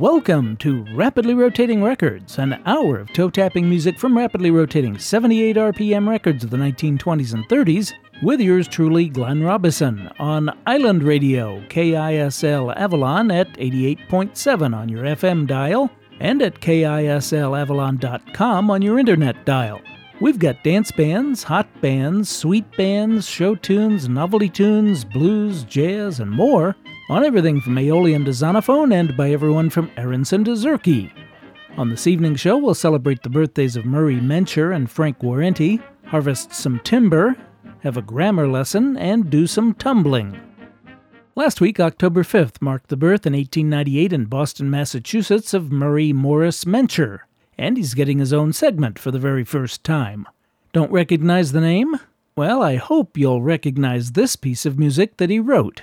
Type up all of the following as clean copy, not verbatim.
Welcome to Rapidly Rotating Records, an hour of toe-tapping music from rapidly rotating 78 RPM records of the 1920s and 30s, with yours truly, Glenn Robison, on Island Radio, KISL Avalon at 88.7 on your FM dial, and at KISLAvalon.com on your internet dial. We've got dance bands, hot bands, sweet bands, show tunes, novelty tunes, blues, jazz, and more, on everything from Aeolian to Zonophone and by everyone from Aronson to Zerke. On this evening's show, we'll celebrate the birthdays of Murray Mencher and Frank Warrenti, harvest some timber, have a grammar lesson, and do some tumbling. Last week, October 5th, marked the birth in 1898 in Boston, Massachusetts of Murray Morris Mencher, and he's getting his own segment for the very first time. Don't recognize the name? Well, I hope you'll recognize this piece of music that he wrote.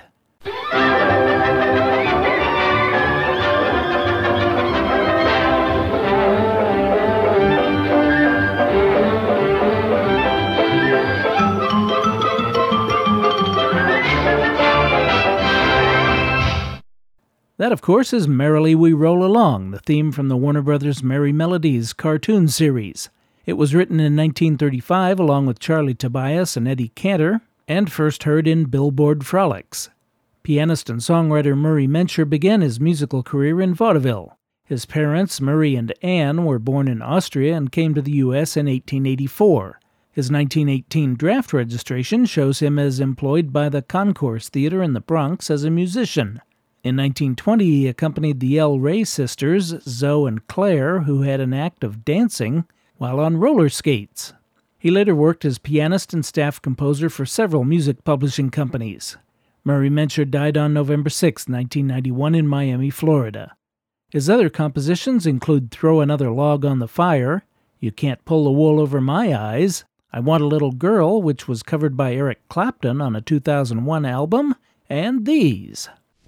That, of course, is Merrily We Roll Along, the theme from the Warner Brothers Merry Melodies cartoon series. It was written in 1935 along with Charlie Tobias and Eddie Cantor, and first heard in Billboard Frolics. Pianist and songwriter Murray Mencher began his musical career in vaudeville. His parents, Murray and Ann, were born in Austria and came to the U.S. in 1884. His 1918 draft registration shows him as employed by the Concourse Theater in the Bronx as a musician. In 1920, he accompanied the L. Ray sisters, Zoe and Claire, who had an act of dancing, while on roller skates. He later worked as pianist and staff composer for several music publishing companies. Murray Mencher died on November 6, 1991 in Miami, Florida. His other compositions include Throw Another Log on the Fire, You Can't Pull the Wool Over My Eyes, I Want a Little Girl, which was covered by Eric Clapton on a 2001 album, and these.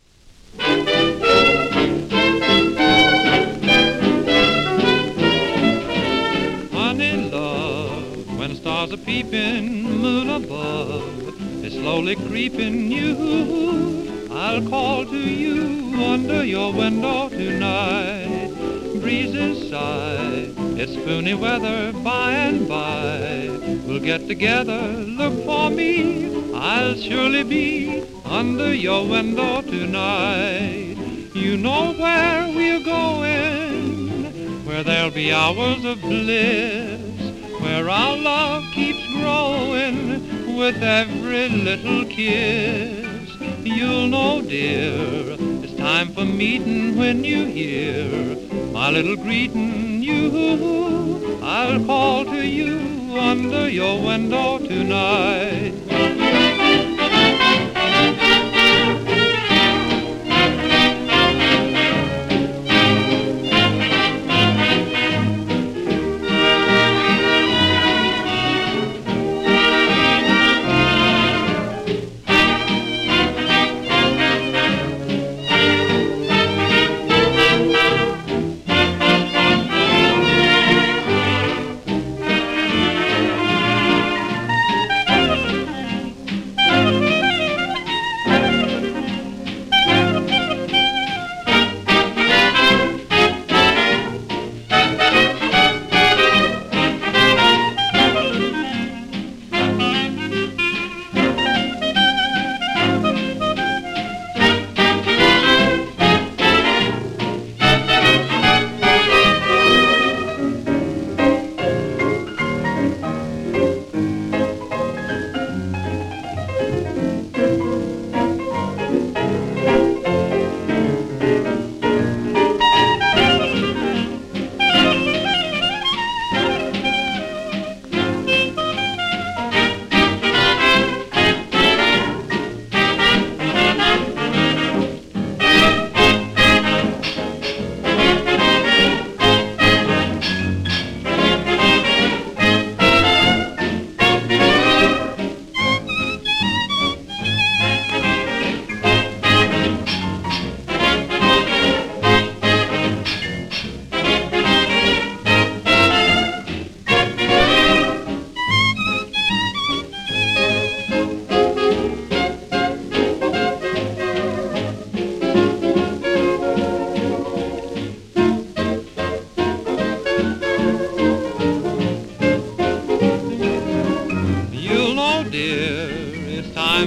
Honey love, when stars are peeping, moon above is slowly creeping you. I'll call to you under your window tonight. Breezes sigh, it's spoony weather by and by. We'll get together, look for me, I'll surely be under your window tonight. You know where we're going, where there'll be hours of bliss, where our love keeps growing with every little kiss. You'll know, dear, it's time for meeting when you hear my little greeting. You, I'll call to you under your window tonight.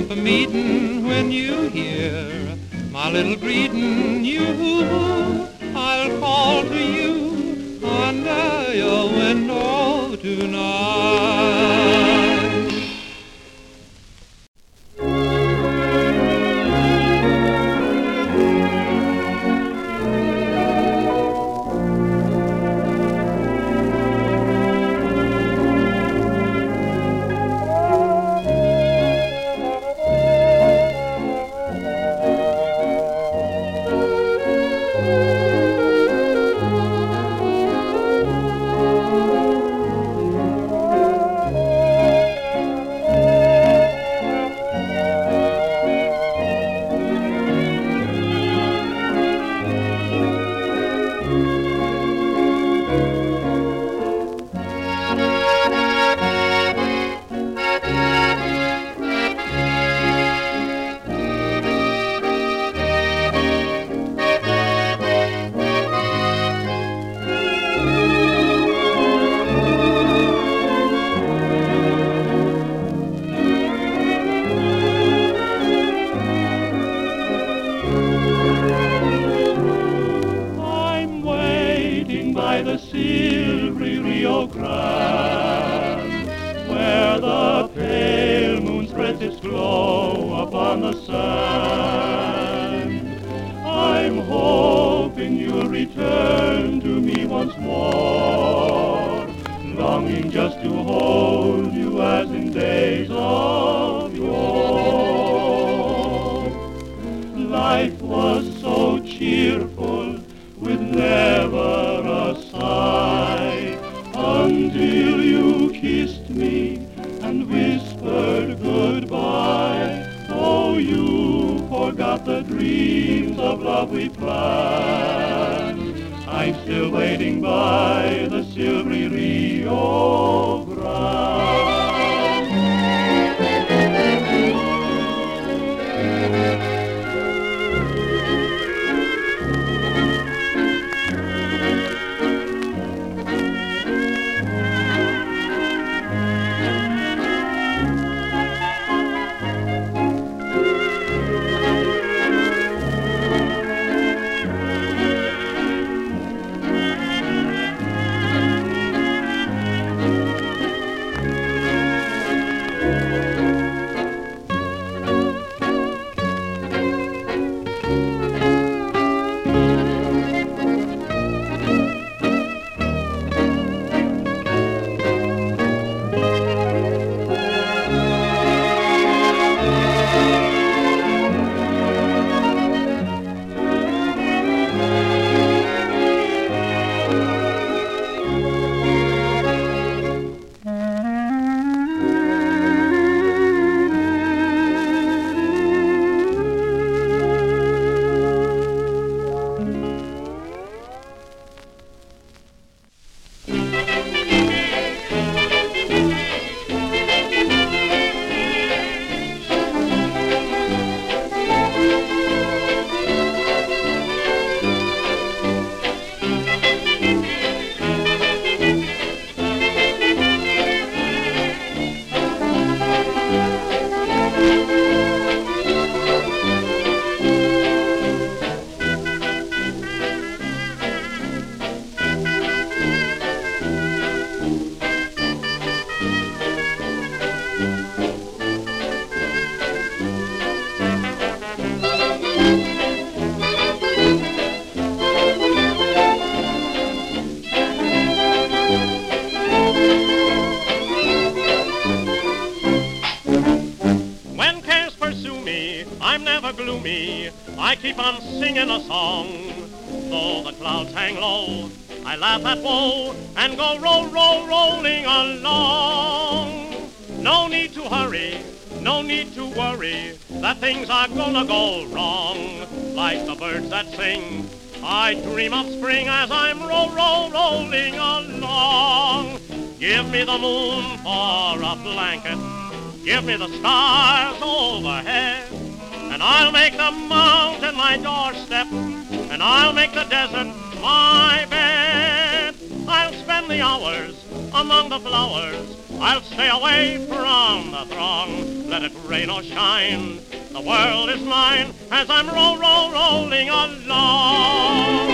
for meeting when you hear my little greeting. I'll call to you under your window tonight. I keep on singing a song. Though the clouds hang low, I laugh at woe and go rolling along. No need to hurry, no need to worry, that things are gonna go wrong. Like the birds that sing, I dream of spring as I'm rolling along. Give me the moon for a blanket, give me the stars overhead, and I'll make the mountain my doorstep, and I'll make the desert my bed. I'll spend the hours among the flowers, I'll stay away from the throng, let it rain or shine, the world is mine as I'm rolling along.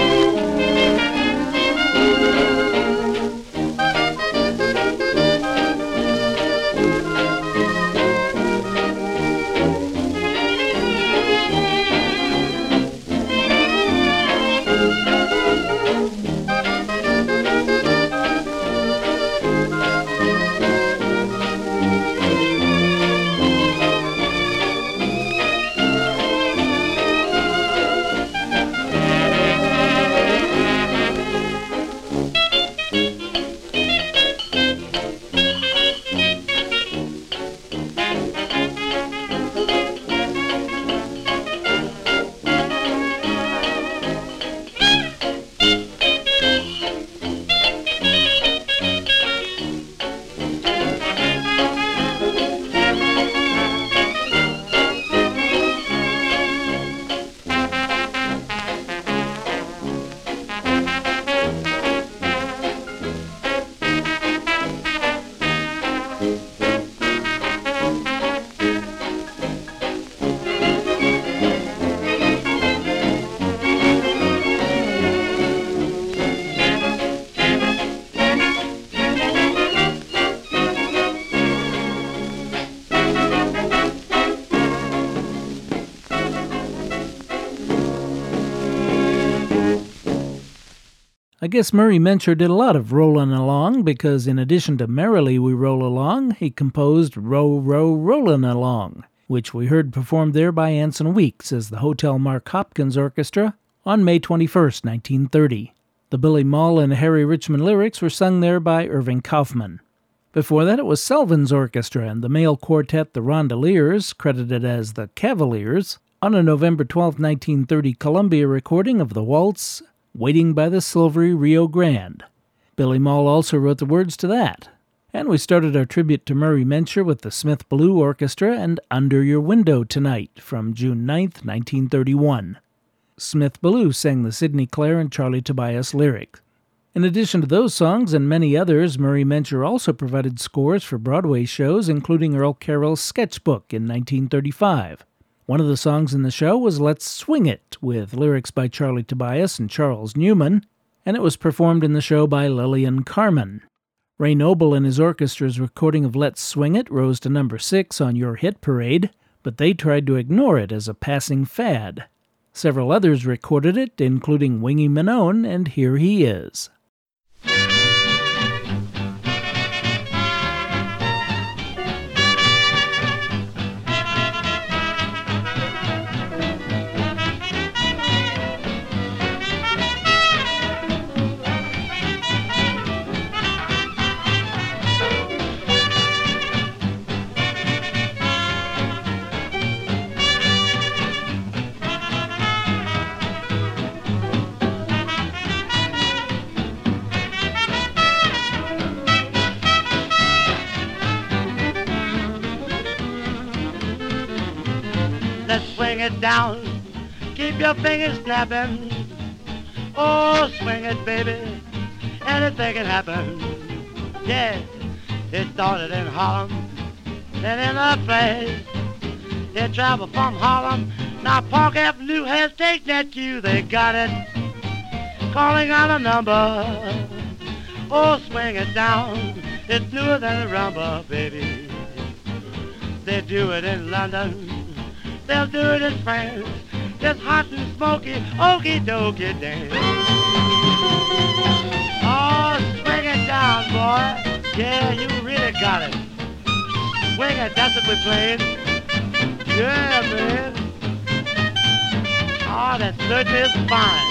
I guess Murray Mencher did a lot of rollin' along because in addition to Merrily We Roll Along, he composed Row, Row, Rollin' Along, which we heard performed there by Anson Weeks as the Hotel Mark Hopkins Orchestra on May 21st, 1930. The Billy Maul and Harry Richmond lyrics were sung there by Irving Kaufman. Before that, it was Selvins Orchestra and the male quartet The Rondeliers, credited as the Cavaliers, on a November 12, 1930 Columbia recording of the waltz Waiting by the Silvery Rio Grande. Billy Maul also wrote the words to that. And we started our tribute to Murray Mencher with the Smith Blue Orchestra and Under Your Window Tonight from June 9, 1931. Smith Blue sang the Sidney Clare and Charlie Tobias lyrics. In addition to those songs and many others, Murray Mencher also provided scores for Broadway shows, including Earl Carroll's Sketchbook in 1935. One of the songs in the show was Let's Swing It, with lyrics by Charlie Tobias and Charles Newman, and it was performed in the show by Lillian Carmen. Ray Noble and his orchestra's recording of Let's Swing It rose to number 6 on Your Hit Parade, but they tried to ignore it as a passing fad. Several others recorded it, including Wingy Manone and Here He Is. Swing it down, keep your fingers snapping. Oh, swing it, baby, anything can happen. Yeah, it started in Harlem, then in a place. They travel from Harlem, now Park Avenue has taken that cue. They got it, calling out a number. Oh, swing it down, it's newer than a rumba, baby. They do it in London, they'll do it in France, just hot and smoky, okie dokie dance. Oh, swing it down, boy. Yeah, you really got it. Swing it, that's what we're playing. Yeah, man. Oh, that certainly is fine.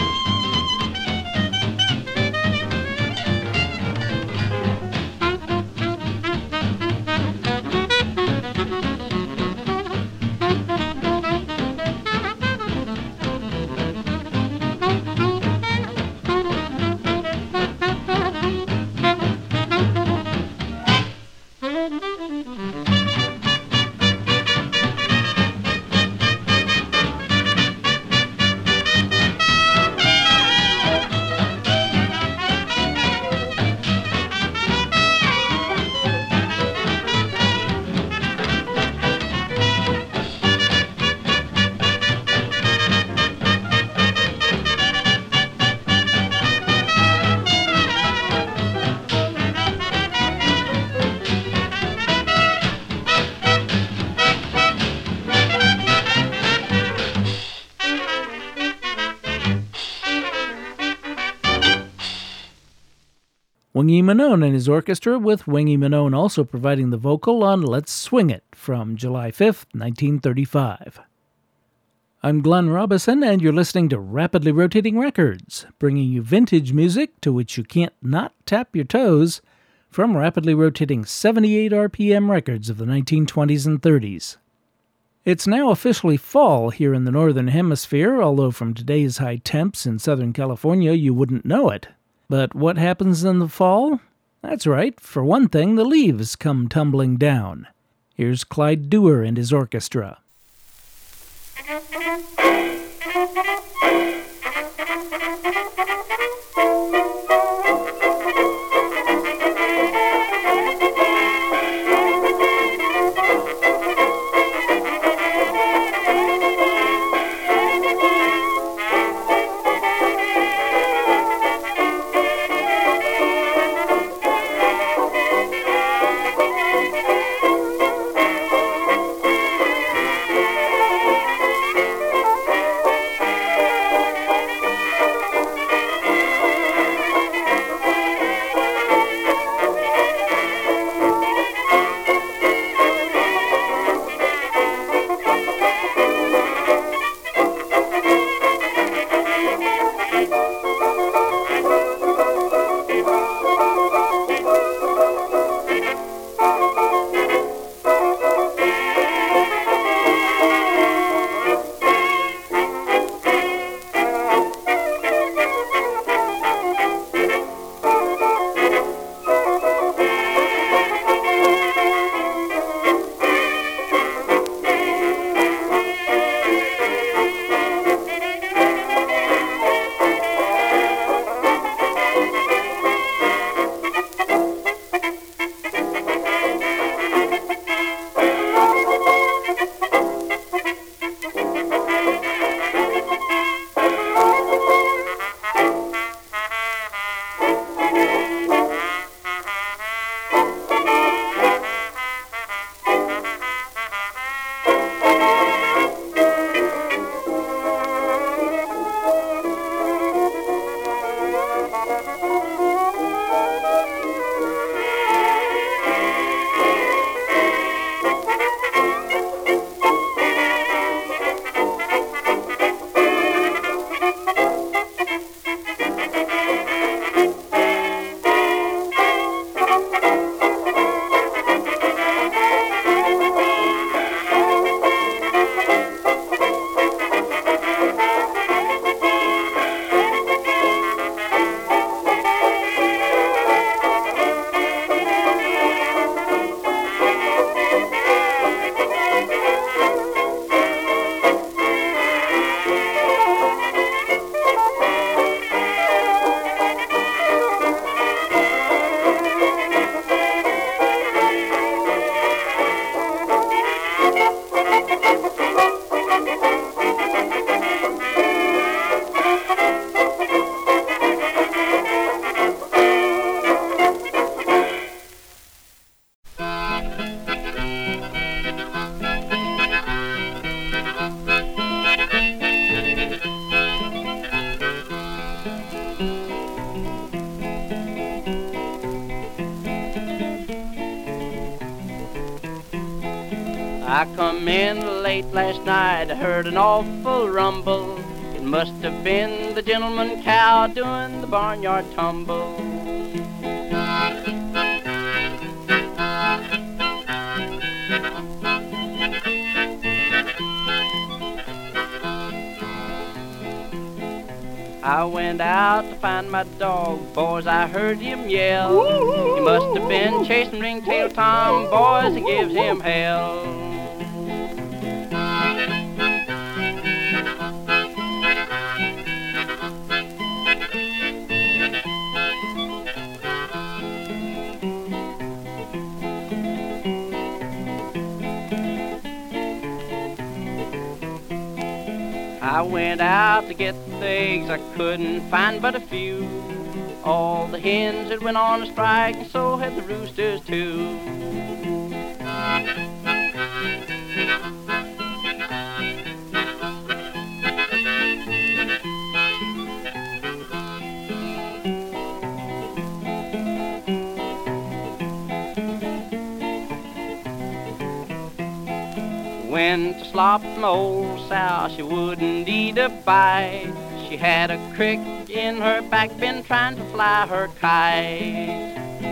Wingy Manone and his orchestra, with Wingy Manone also providing the vocal on Let's Swing It from July 5th, 1935. I'm Glenn Robison, and you're listening to Rapidly Rotating Records, bringing you vintage music to which you can't not tap your toes from rapidly rotating 78 RPM records of the 1920s and 30s. It's now officially fall here in the Northern Hemisphere, although from today's high temps in Southern California you wouldn't know it. But what happens in the fall? That's right, for one thing, the leaves come tumbling down. Here's Clyde Dewar and his orchestra. I come in late last night, I heard an awful rumble. It must have been the gentleman cow doing the barnyard tumble. I went out to find my dog, boys, I heard him yell. He must have been chasing Ringtail Tom, boys, and gives him hell. I went out to get the eggs, I couldn't find but a few. All the hens had went on a strike, and so had the roosters too. Went to slop my old sow, she wouldn't eat a bite. She had a crick in her back, been trying to fly her kite.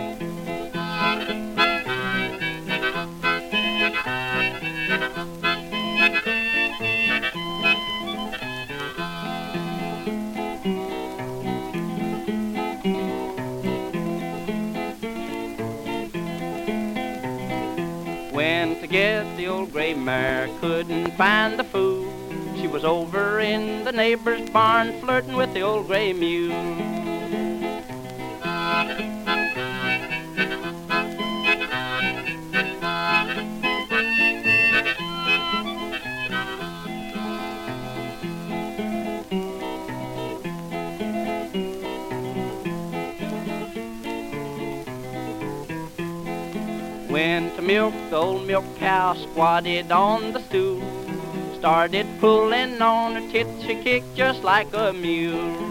Went to get the old gray mare, couldn't find the fool. She was over in the neighbor's barn, flirting with the old gray mule. Went to milk the old milk cow, squatted on the stool. Started pulling on her tits, she kicked just like a mule.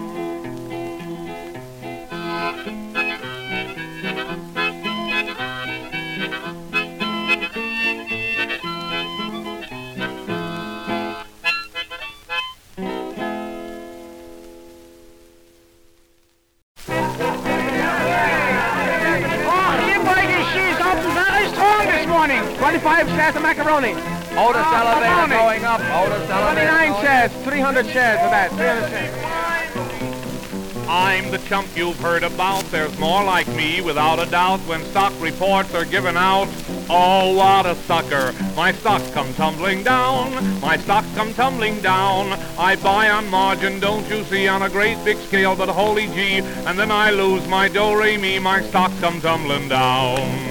This morning, 25 shares of macaroni. Otis elevator going up. Otis elevator 29 shares, 300 shares of that. 300 shares. I'm the chump you've heard about. There's more like me, without a doubt, when stock reports are given out. Oh, what a sucker. My stocks come tumbling down. My stocks come tumbling down. I buy on margin, don't you see, on a great big scale, but holy gee, and then I lose my do-re-mi. My stocks come tumbling down.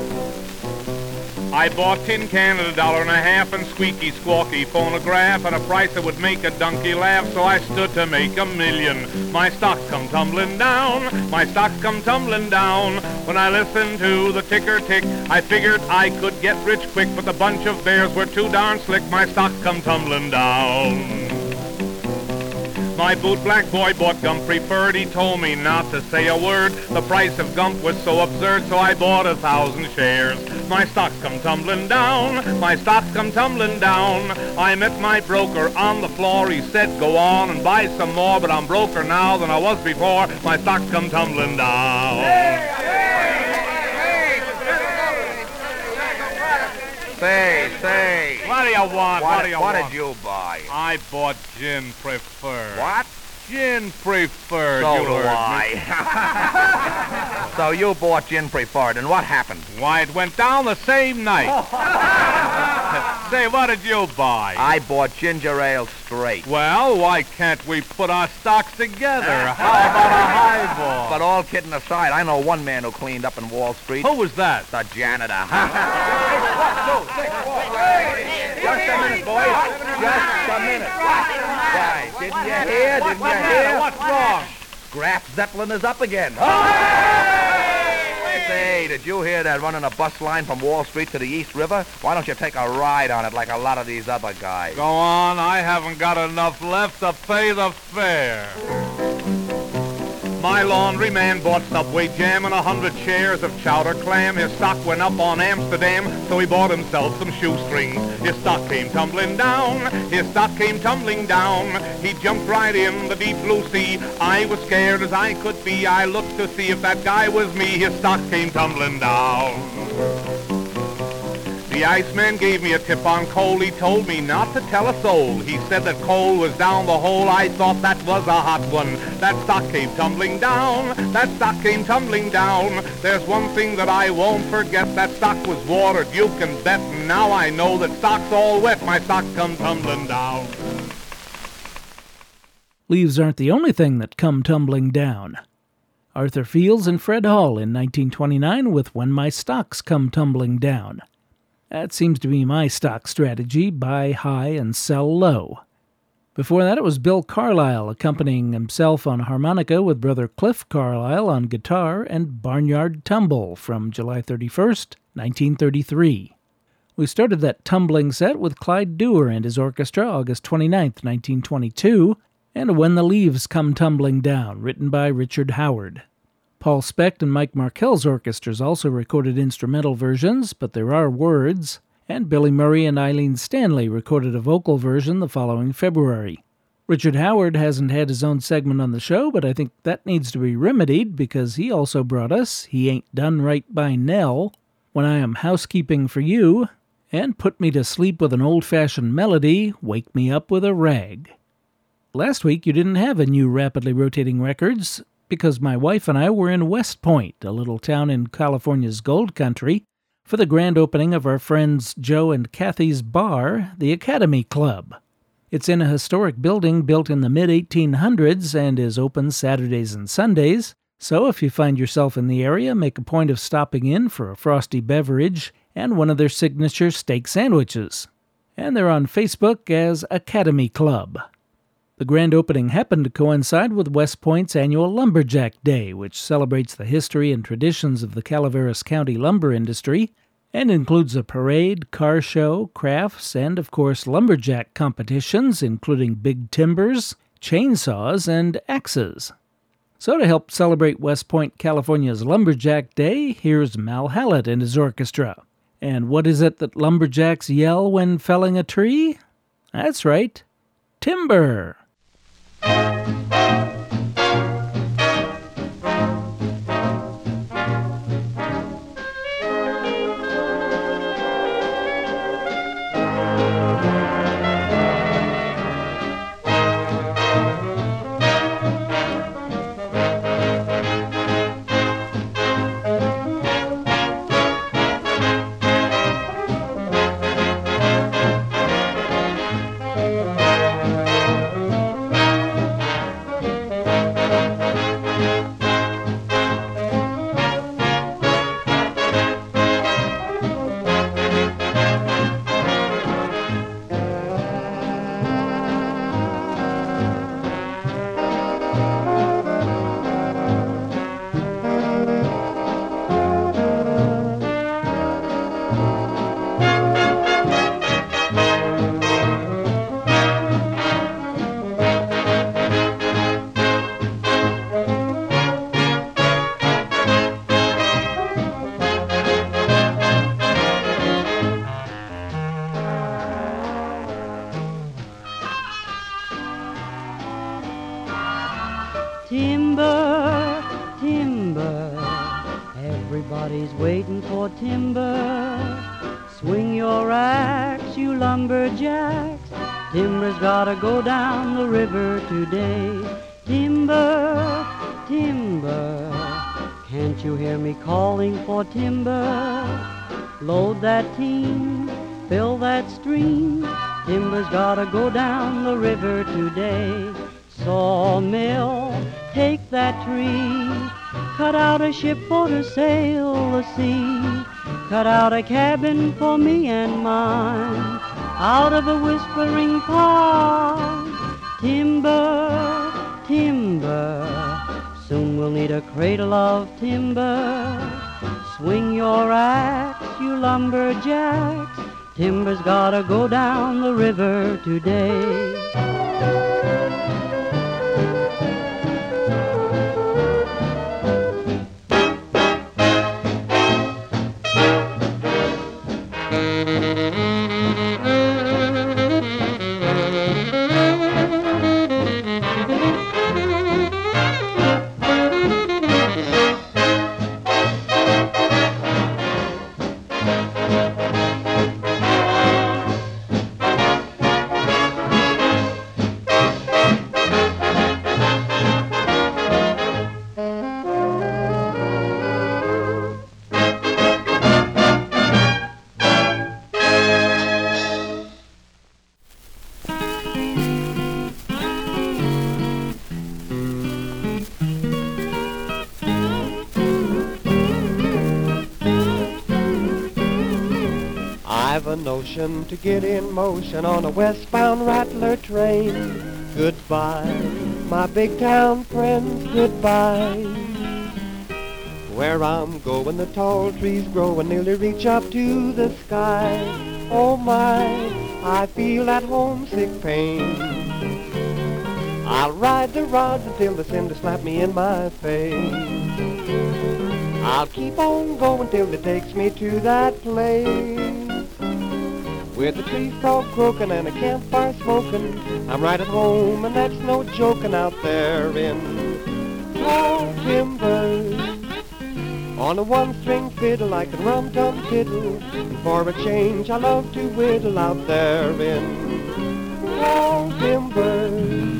I bought tin can at $1.50 and squeaky squawky phonograph at a price that would make a donkey laugh, so I stood to make $1 million. My stocks come tumbling down, my stocks come tumbling down. When I listened to the ticker tick, I figured I could get rich quick, but the bunch of bears were too darn slick. My stocks come tumbling down. My boot-black boy bought Gump Preferred. He told me not to say a word. The price of Gump was so absurd, so I bought 1,000 shares. My stocks come tumbling down. My stocks come tumbling down. I met my broker on the floor. He said, go on and buy some more, but I'm broker now than I was before. My stocks come tumbling down. Say. What do you want? What do you want? What did you buy? I bought Gin Preferred. What? Gin Preferred. So you do heard I. So you bought Gin Preferred, and what happened? Why, it went down the same night. Say, what did you buy? I bought ginger ale straight. Well, why can't we put our stocks together? How about a highball? But all kidding aside, I know one man who cleaned up in Wall Street. Who was that? The janitor. Just a minute, boys. Just a minute. Why, didn't you hear? Didn't you hear? What's wrong? Scrap Zeppelin is up again. Say, did you hear that running a bus line from Wall Street to the East River? Why don't you take a ride on it like a lot of these other guys? Go on, I haven't got enough left to pay the fare. My laundryman bought Subway jam and 100 shares of chowder clam. His stock went up on Amsterdam, so he bought himself some shoestrings. His stock came tumbling down. His stock came tumbling down. He jumped right in the deep blue sea. I was scared as I could be. I looked to see if that guy was me. His stock came tumbling down. The Iceman gave me a tip on coal. He told me not to tell a soul. He said that coal was down the hole. I thought that was a hot one. That stock came tumbling down. That stock came tumbling down. There's one thing that I won't forget. That stock was watered, you can bet. And now I know that stock's all wet. My stock come tumbling down. Leaves aren't the only thing that come tumbling down. Arthur Fields and Fred Hall in 1929 with When My Stocks Come Tumbling Down. That seems to be my stock strategy, buy high and sell low. Before that, it was Bill Carlisle accompanying himself on harmonica with brother Cliff Carlisle on guitar and Barnyard Tumble from July 31st, 1933. We started that tumbling set with Clyde Dewar and his orchestra August 29th, 1922, and When the Leaves Come Tumbling Down, written by Richard Howard. Paul Specht and Mike Markell's orchestras also recorded instrumental versions, but there are words, And Billy Murray and Eileen Stanley recorded a vocal version the following February. Richard Howard hasn't had his own segment on the show, but I think that needs to be remedied because he also brought us He Ain't Done Right by Nell, When I Am Housekeeping for You, and Put Me to Sleep with an Old-Fashioned Melody, Wake Me Up with a Rag. Last week you didn't have a new Rapidly Rotating Records because my wife and I were in West Point, a little town in California's Gold Country, for the grand opening of our friends Joe and Kathy's bar, the Academy Club. It's in a historic building built in the mid-1800s and is open Saturdays and Sundays, so if you find yourself in the area, make a point of stopping in for a frosty beverage and one of their signature steak sandwiches. And they're on Facebook as Academy Club. The grand opening happened to coincide with West Point's annual Lumberjack Day, which celebrates the history and traditions of the Calaveras County lumber industry, and includes a parade, car show, crafts, and, of course, lumberjack competitions, including big timbers, chainsaws, and axes. So to help celebrate West Point, California's Lumberjack Day, here's Mal Hallett and his orchestra. And what is it that lumberjacks yell when felling a tree? That's right, timber! Timber, timber, everybody's waiting for timber. Swing your axe, you lumberjacks. Timber's gotta go down the river today. Timber, timber, can't you hear me calling for timber? Load that team, fill that stream. Timber's gotta go down the river today. Sawmill, take that tree, cut out a ship for to sail the sea, cut out a cabin for me and mine, out of a whispering pine. Timber, timber, soon we'll need a cradle of timber. Swing your axe, you lumberjacks, timber's gotta go down the river today. I've a notion to get in motion on a westbound rattler train. Goodbye, my big town friends, goodbye. Where I'm going, the tall trees grow and nearly reach up to the sky. Oh my, I feel that homesick pain. I'll ride the rods until the cinder slap me in my face. I'll keep on going till it takes me to that place with the trees all croaking and a campfire smoking. I'm right at home, and that's no joking out there in tall timber. On a one-string fiddle I can rum-tum-tiddle, and for a change I love to whittle out there in tall timber.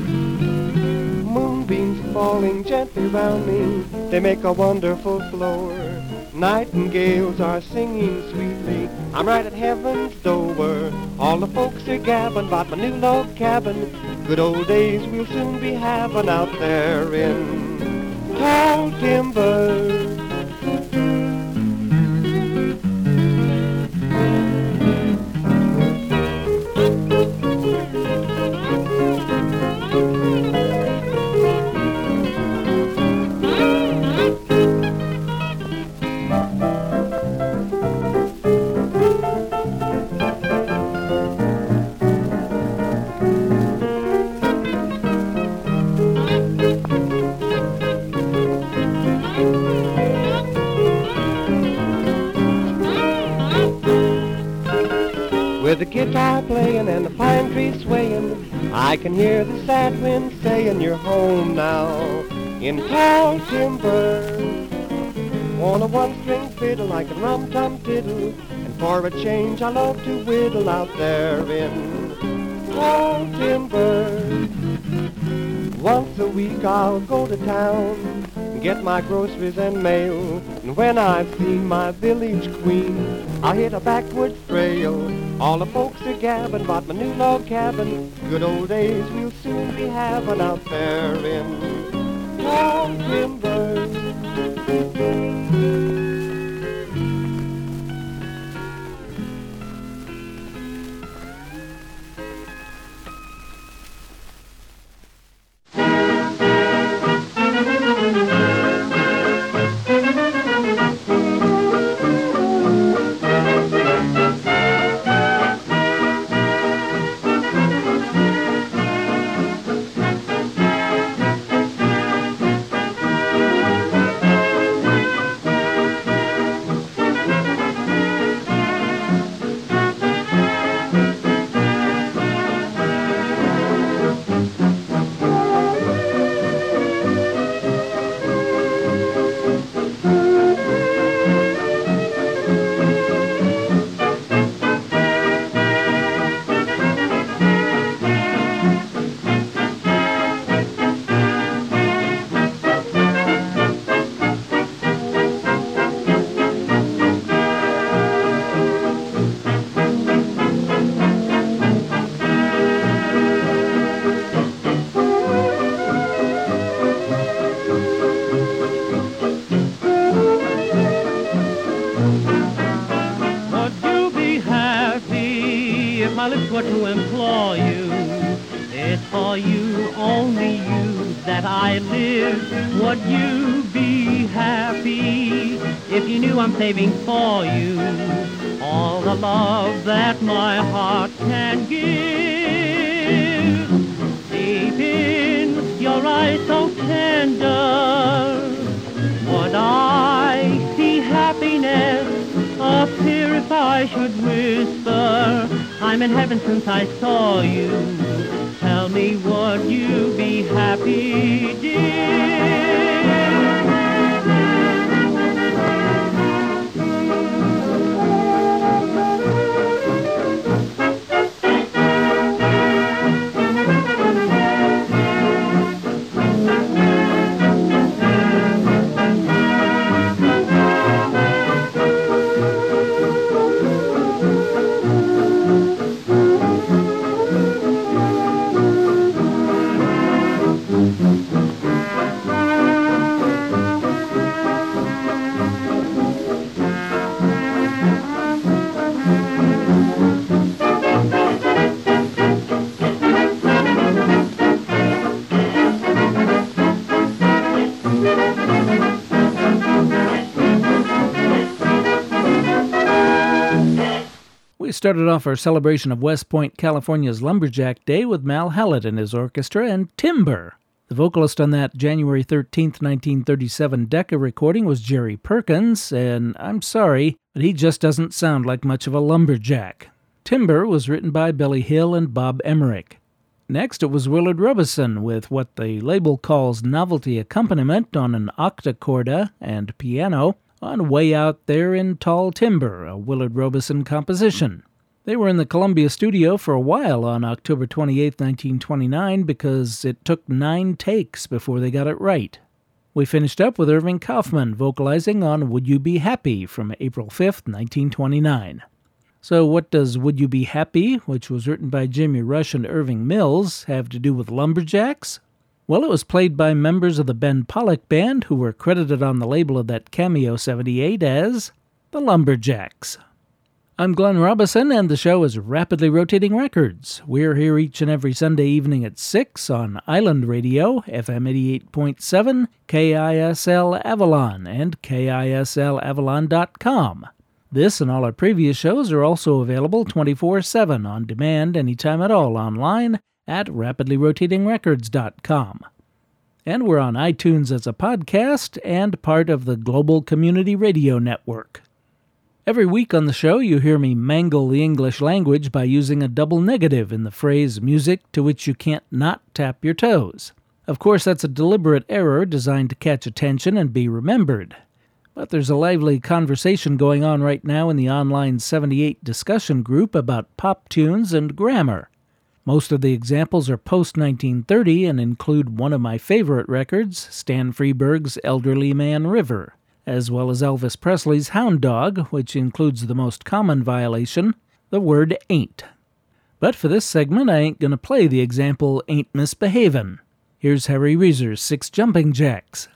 Moonbeams falling gently round me, they make a wonderful floor. Nightingales are singing sweetly, I'm right at heaven's door. All the folks are gabbing about my new log cabin. Good old days we'll soon be having out there in tall timber. With the guitar playing and the pine trees swaying, I can hear the sad wind saying you're home now in tall timber. On a one-string fiddle I can rum-tum-tiddle, and for a change I love to whittle out there in tall timber. Once a week I'll go to town and get my groceries and mail, and when I've seen my village queen, I'll hit a backward trail. All the folks are gabbing about my new log cabin. Good old days we'll soon be having out there in tall timber. My lips were to implore you, it's for you, only you, that I live. Would you be happy if you knew I'm saving for you all the love that my heart can give? Deep in your eyes so tender, would I see happiness appear if I should whisper, I'm in heaven since I saw you? Tell me, would you be happy, dear? We started off our celebration of West Point, California's Lumberjack Day with Mal Hallett and his orchestra and Timber. The vocalist on that January 13th, 1937 Decca recording was Jerry Perkins, and I'm sorry, but he just doesn't sound like much of a lumberjack. Timber was written by Billy Hill and Bob Emmerich. Next, it was Willard Robison with what the label calls novelty accompaniment on an octacorda and piano on Way Out There in Tall Timber, a Willard Robison composition. They were in the Columbia studio for a while on October 28, 1929, because it took 9 takes before they got it right. We finished up with Irving Kaufman vocalizing on Would You Be Happy from April 5, 1929. So what does Would You Be Happy, which was written by Jimmy Rush and Irving Mills, have to do with lumberjacks? Well, it was played by members of the Ben Pollock Band, who were credited on the label of that Cameo 78 as the Lumberjacks. I'm Glenn Robison, and the show is Rapidly Rotating Records. We're here each and every Sunday evening at 6 on Island Radio, FM 88.7, KISL Avalon, and KISLAvalon.com. This and all our previous shows are also available 24/7 on demand anytime at all online at rapidlyrotatingrecords.com. And we're on iTunes as a podcast and part of the Global Community Radio Network. Every week on the show, you hear me mangle the English language by using a double negative in the phrase music to which you can't not tap your toes. Of course, that's a deliberate error designed to catch attention and be remembered. But there's a lively conversation going on right now in the online 78 discussion group about pop tunes and grammar. Most of the examples are post-1930 and include one of my favorite records, Stan Freberg's Elderly Man River, as well as Elvis Presley's Hound Dog, which includes the most common violation, the word ain't. But for this segment, I ain't gonna play the example Ain't Misbehavin'. Here's Harry Reeser's 6 Jumping Jacks.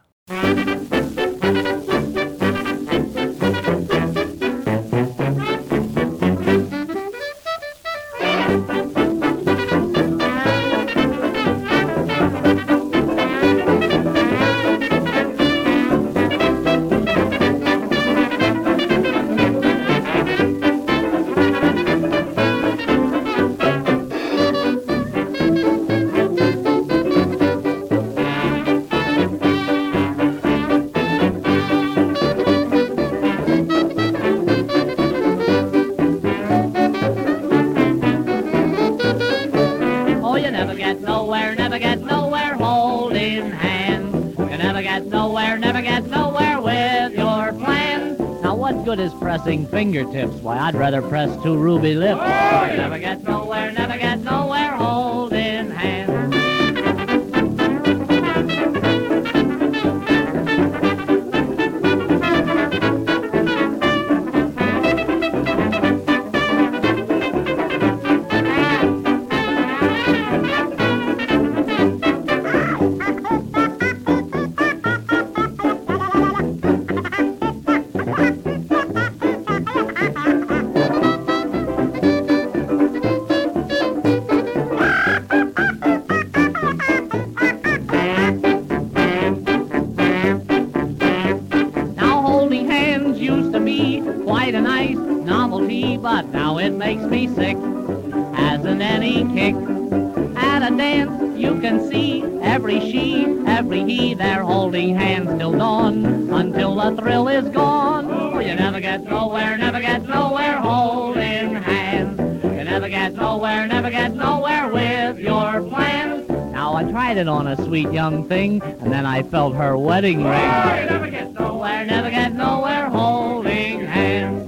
Pressing fingertips, why I'd rather press 2 ruby lips. Never get nowhere, holding hands. It on a sweet young thing, and then I felt her wedding ring. Never get nowhere, holding hands.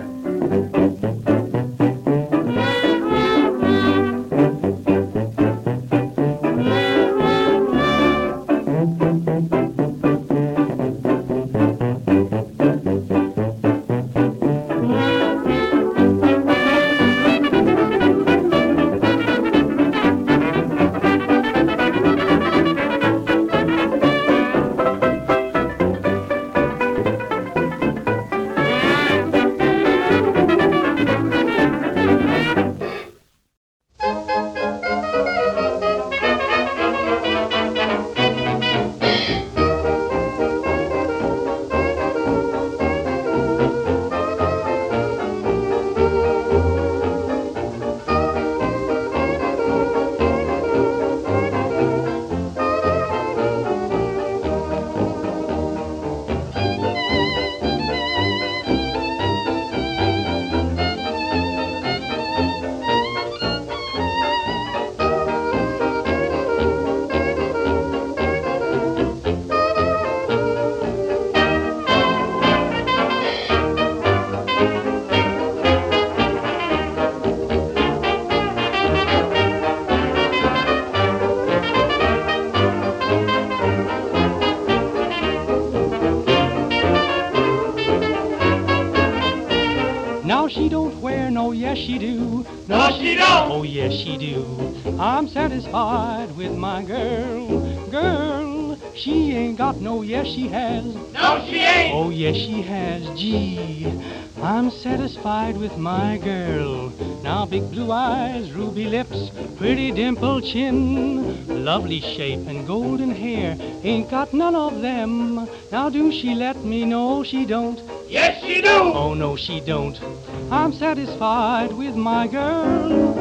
Now she don't wear no, yes she do. No, she don't. Oh, yes she do. I'm satisfied with my girl. Girl, she ain't got no, yes she has. No, she ain't. Oh, yes she has. Gee, I'm satisfied with my girl. Now big blue eyes, ruby lips, pretty dimpled chin, lovely shape and golden hair, ain't got none of them. Now do she let me know she don't? Yes, she do. Oh, no, she don't. I'm satisfied with my girl.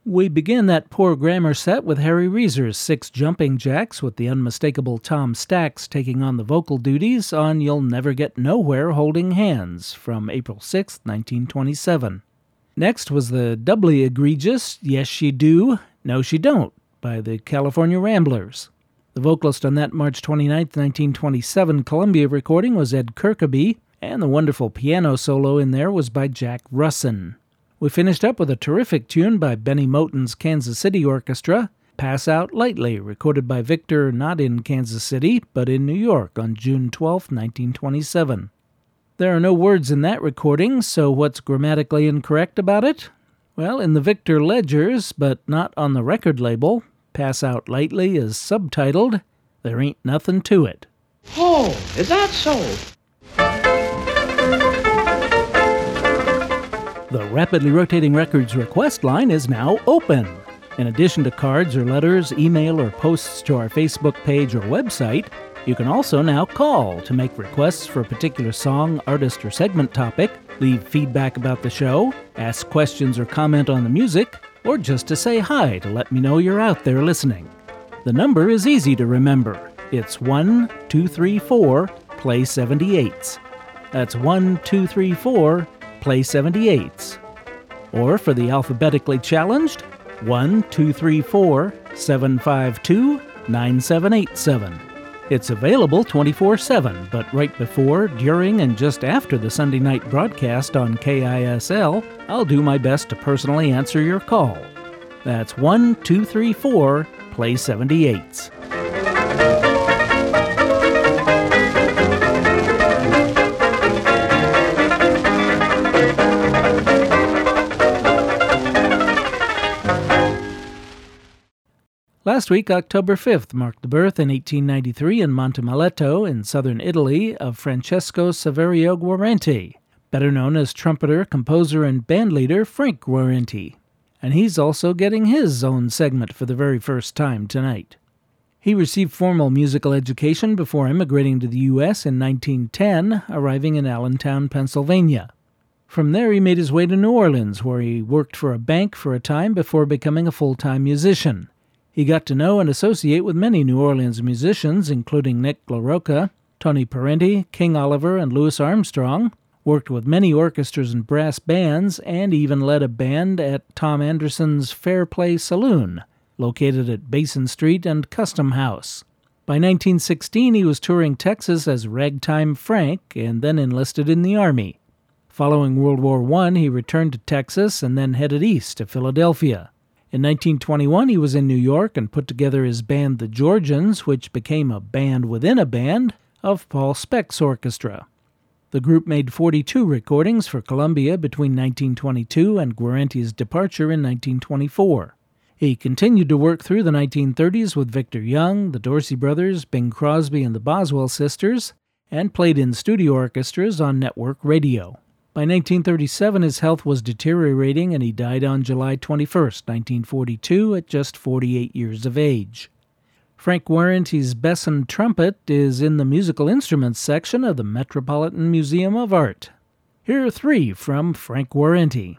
We begin that poor grammar set with Harry Reeser's 6 Jumping Jacks, with the unmistakable Tom Stax taking on the vocal duties on You'll Never Get Nowhere Holding Hands from April 6, 1927. Next was the doubly egregious Yes She Do, No She Don't by the California Ramblers. The vocalist on that March 29, 1927 Columbia recording was Ed Kirkeby, and the wonderful piano solo in there was by Jack Russin. We finished up with a terrific tune by Benny Moten's Kansas City Orchestra, Pass Out Lightly, recorded by Victor not in Kansas City, but in New York on June 12, 1927. There are no words in that recording, so what's grammatically incorrect about it? Well, in the Victor ledgers, but not on the record label, Pass Out Lightly is subtitled, There Ain't Nothin' to It. Oh, is that so? The rapidly rotating records request line is now open. In addition to cards or letters, email, or posts to our Facebook page or website, you can also now call to make requests for a particular song, artist, or segment topic, leave feedback about the show, ask questions or comment on the music, or just to say hi to let me know you're out there listening. The number is easy to remember. It's 1-234-play 78s. That's 1-234-play 78s. Or for the alphabetically challenged, 1-234-752-9787. It's available 24/7, but right before, during, and just after the Sunday night broadcast on KISL, I'll do my best to personally answer your call. That's 1-234-play 78s. Last week, October 5th, marked the birth in 1893 in Montemaleto in southern Italy of Francesco Saverio Guarenti, better known as trumpeter, composer, and bandleader Frank Guarenti. And he's also getting his own segment for the very first time tonight. He received formal musical education before immigrating to the U.S. in 1910, arriving in Allentown, Pennsylvania. From there, he made his way to New Orleans, where he worked for a bank for a time before becoming a full-time musician. He got to know and associate with many New Orleans musicians, including Nick LaRocca, Tony Parenti, King Oliver, and Louis Armstrong, worked with many orchestras and brass bands, and even led a band at Tom Anderson's Fair Play Saloon, located at Basin Street and Custom House. By 1916, he was touring Texas as Ragtime Frank, and then enlisted in the Army. Following World War I, he returned to Texas and then headed east to Philadelphia. In 1921, he was in New York and put together his band The Georgians, which became a band within a band of Paul Speck's orchestra. The group made 42 recordings for Columbia between 1922 and Guarenti's departure in 1924. He continued to work through the 1930s with Victor Young, the Dorsey Brothers, Bing Crosby, and the Boswell Sisters, and played in studio orchestras on network radio. By 1937, his health was deteriorating, and he died on July 21, 1942, at just 48 years of age. Frank Guarenti's Besson trumpet is in the musical instruments section of the Metropolitan Museum of Art. Here are 3 from Frank Guarenti.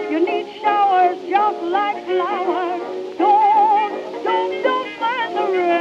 Just like flowers, don't mind the rain.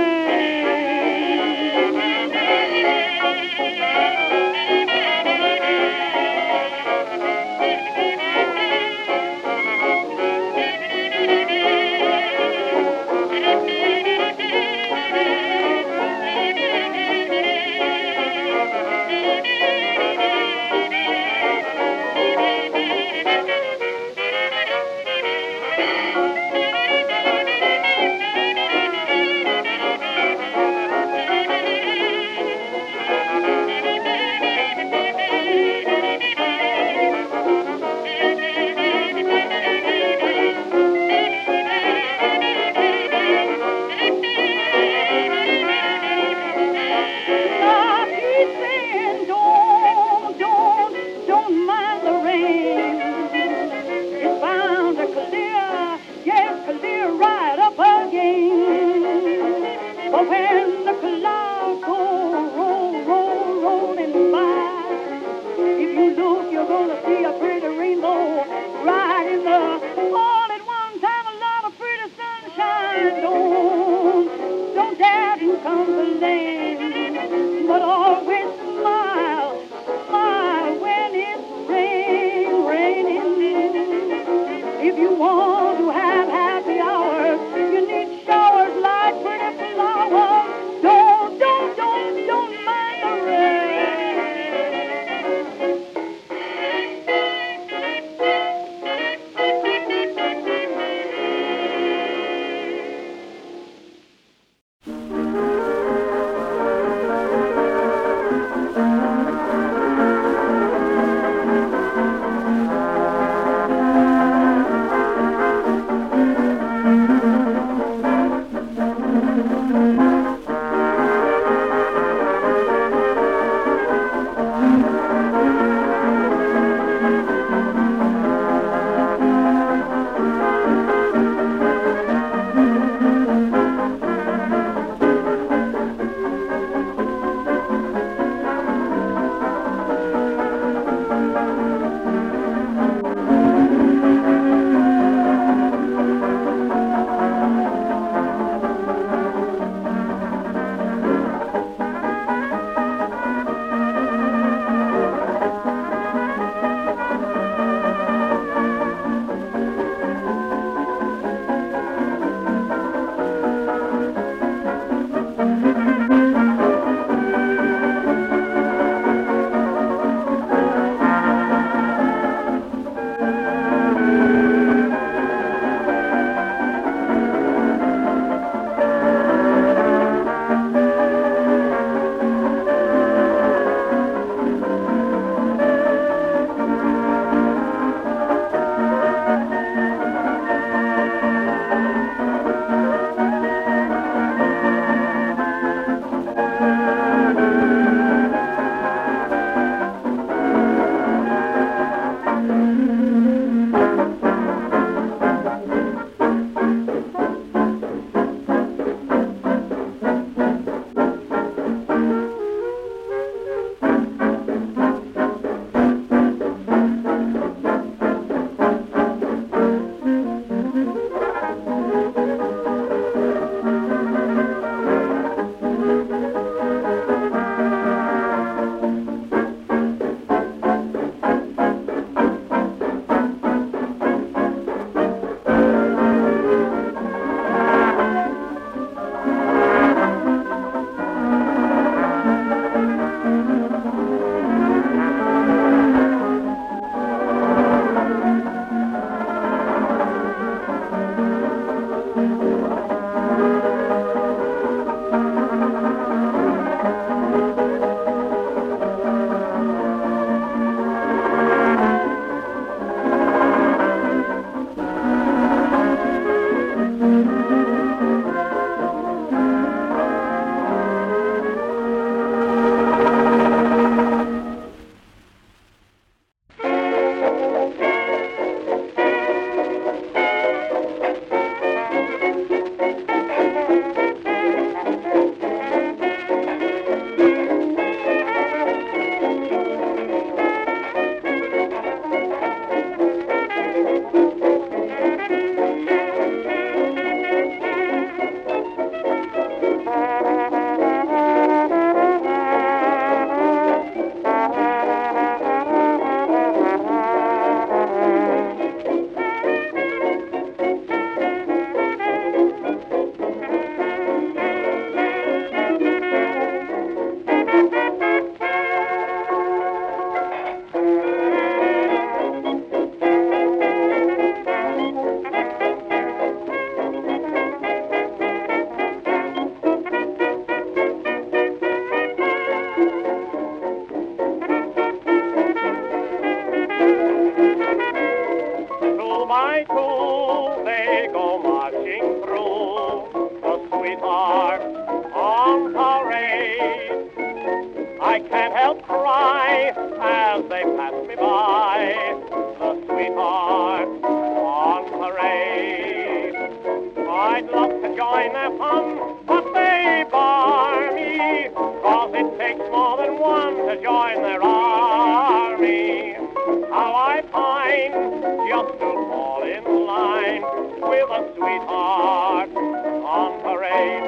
I'd love to join their fun, but they bar me, 'cause it takes more than one to join their army. How I pine just to fall in line with a sweetheart on parade.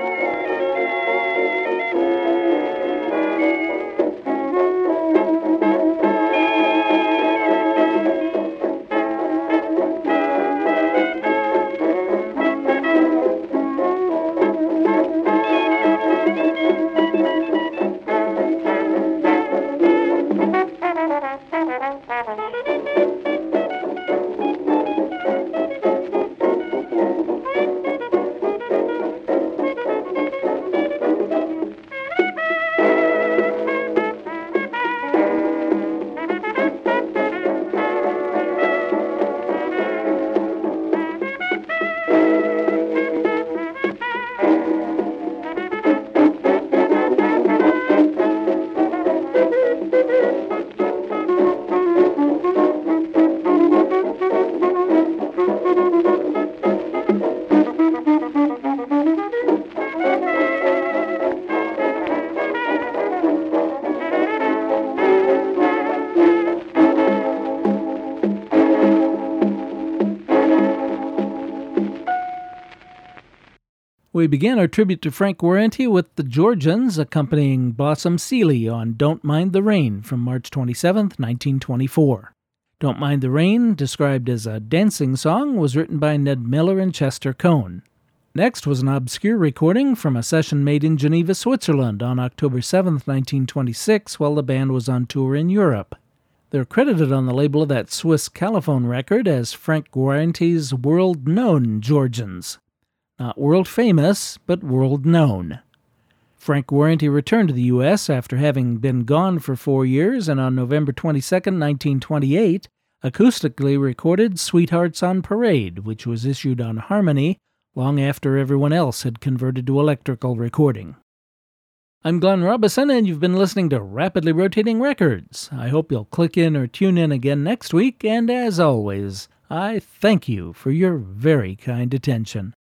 We began our tribute to Frank Warranty with the Georgians accompanying Blossom Seeley on Don't Mind the Rain from March 27, 1924. Don't Mind the Rain, described as a dancing song, was written by Ned Miller and Chester Cohn. Next was an obscure recording from a session made in Geneva, Switzerland on October 7, 1926, while the band was on tour in Europe. They're credited on the label of that Swiss Caliphone record as Frank Warranty's world-known Georgians. Not world-famous, but world-known. Frank Warranty returned to the U.S. after having been gone for 4 years, and on November 22, 1928, acoustically recorded Sweethearts on Parade, which was issued on Harmony long after everyone else had converted to electrical recording. I'm Glenn Robison, and you've been listening to Rapidly Rotating Records. I hope you'll click in or tune in again next week, and as always, I thank you for your very kind attention.